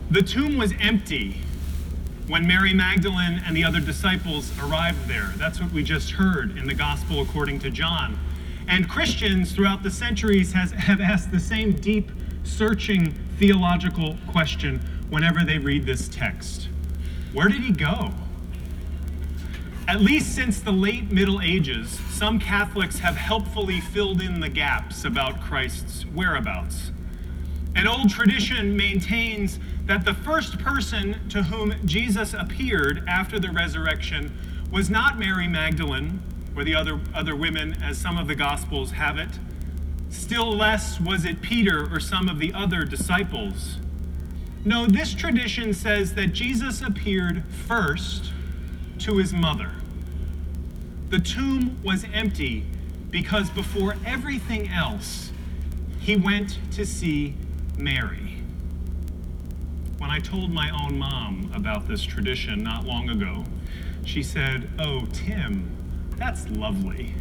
The tomb was empty when Mary Magdalene and the other disciples arrived there. That's what we just heard in the Gospel according to John. And Christians throughout the centuries have asked the same deep, searching theological question whenever they read this text. Where did he go? At least since the late Middle Ages, some Catholics have helpfully filled in the gaps about Christ's whereabouts. An old tradition maintains that the first person to whom Jesus appeared after the resurrection was not Mary Magdalene or the other women, as some of the Gospels have it. Still less was it Peter or some of the other disciples. No, this tradition says that Jesus appeared first to his mother. The tomb was empty because before everything else, he went to see Mary. When I told my own mom about this tradition not long ago, she said, "Oh, Tim, that's lovely."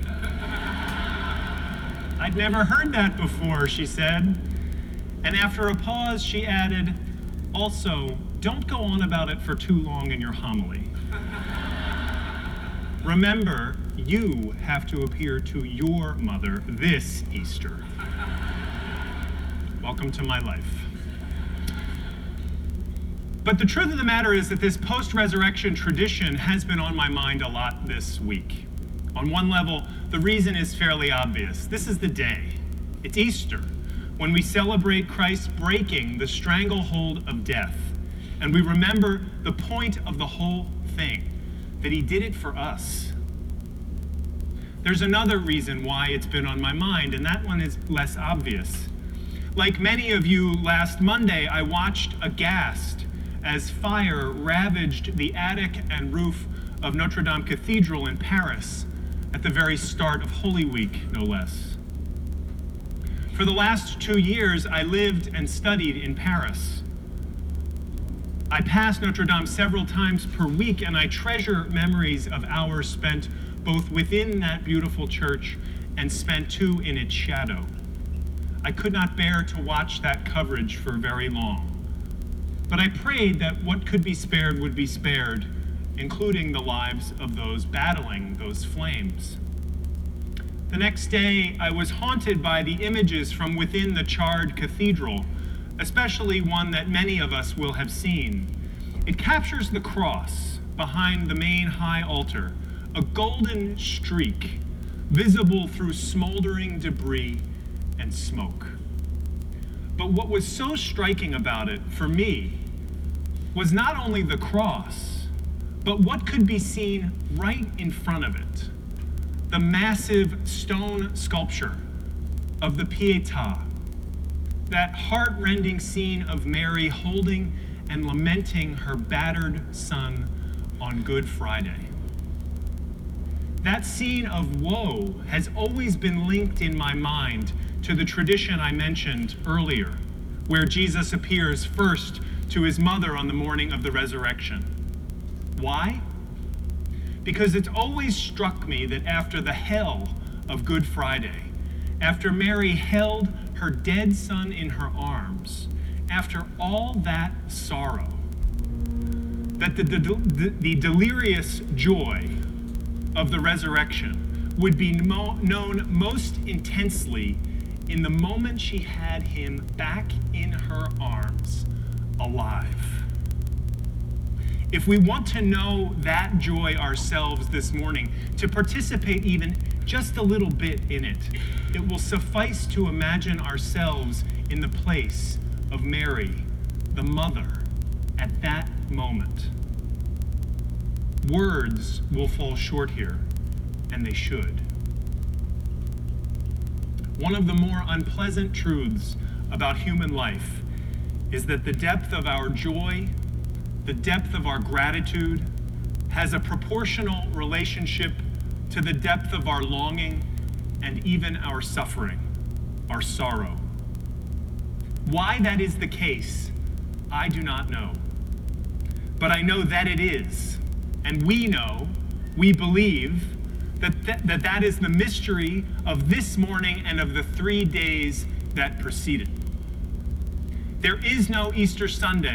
"I'd never heard that before," she said. And after a pause, she added, "Also, don't go on about it for too long in your homily. Remember, you have to appear to your mother this Easter." Welcome to my life. But the truth of the matter is that this post-resurrection tradition has been on my mind a lot this week. On one level, the reason is fairly obvious. This is the day. It's Easter, when we celebrate Christ breaking the stranglehold of death. And we remember the point of the whole thing, that he did it for us. There's another reason why it's been on my mind, and that one is less obvious. Like many of you, last Monday, I watched aghast as fire ravaged the attic and roof of Notre Dame Cathedral in Paris at the very start of Holy Week, no less. For the last 2 years, I lived and studied in Paris. I pass Notre Dame several times per week, and I treasure memories of hours spent both within that beautiful church and spent too in its shadow. I could not bear to watch that coverage for very long. But I prayed that what could be spared would be spared, including the lives of those battling those flames. The next day, I was haunted by the images from within the charred cathedral, especially one that many of us will have seen. It captures the cross behind the main high altar, a golden streak visible through smoldering debris and smoke. But what was so striking about it, for me, was not only the cross, but what could be seen right in front of it. The massive stone sculpture of the Pietà, that heart-rending scene of Mary holding and lamenting her battered son on Good Friday. That scene of woe has always been linked in my mind to the tradition I mentioned earlier, where Jesus appears first to his mother on the morning of the resurrection. Why? Because it's always struck me that after the hell of Good Friday, after Mary held her dead son in her arms, after all that sorrow, that the delirious joy of the resurrection would be known most intensely in the moment she had him back in her arms, alive. If we want to know that joy ourselves this morning, to participate even just a little bit in it, it will suffice to imagine ourselves in the place of Mary, the mother, at that moment. Words will fall short here, and they should. One of the more unpleasant truths about human life is that the depth of our joy, the depth of our gratitude, has a proportional relationship to the depth of our longing and even our suffering, our sorrow. Why that is the case, I do not know. But I know that it is, and we know, we believe, that is the mystery of this morning and of the 3 days that preceded. There is no Easter Sunday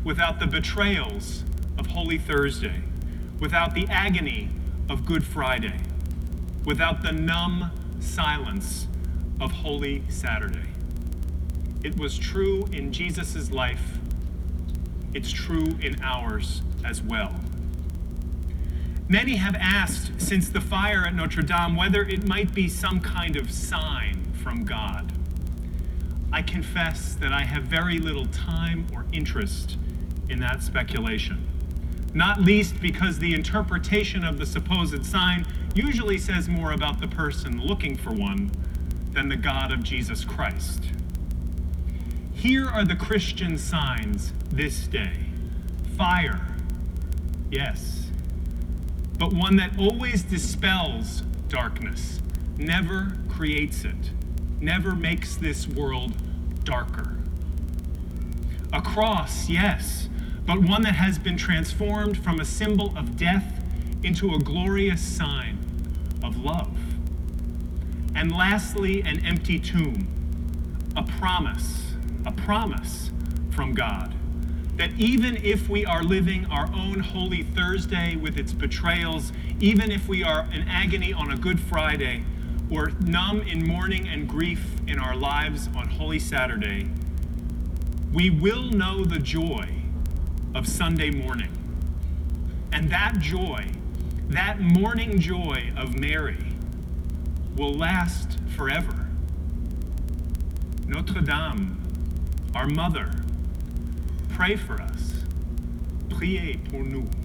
without the betrayals of Holy Thursday, without the agony of Good Friday, without the numb silence of Holy Saturday. It was true in Jesus' life. It's true in ours as well. Many have asked since the fire at Notre Dame whether it might be some kind of sign from God. I confess that I have very little time or interest in that speculation, not least because the interpretation of the supposed sign usually says more about the person looking for one than the God of Jesus Christ. Here are the Christian signs this day. Fire, yes, but one that always dispels darkness, never creates it, never makes this world darker. A cross, yes, but one that has been transformed from a symbol of death into a glorious sign of love. And lastly, an empty tomb, a promise from God, that even if we are living our own Holy Thursday with its betrayals, even if we are in agony on a Good Friday, or numb in mourning and grief in our lives on Holy Saturday, we will know the joy of Sunday morning. And that joy, that morning joy of Mary, will last forever. Notre Dame, our mother, pray for us. Priez pour nous.